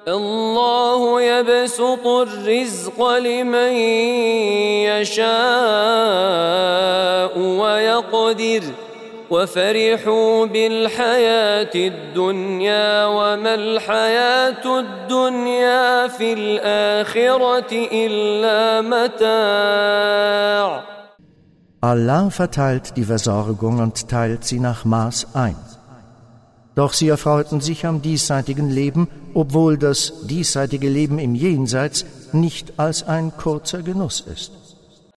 الله يبسط الرزق لمن يشاء ويقدر وفرحوا بالحياة الدنيا وما الحياة الدنيا في الآخرة إلا متاع. Allah verteilt die Versorgung und teilt sie nach Maß ein. Doch sie erfreuten sich am diesseitigen Leben, obwohl das diesseitige Leben im Jenseits nicht als ein kurzer Genuss ist.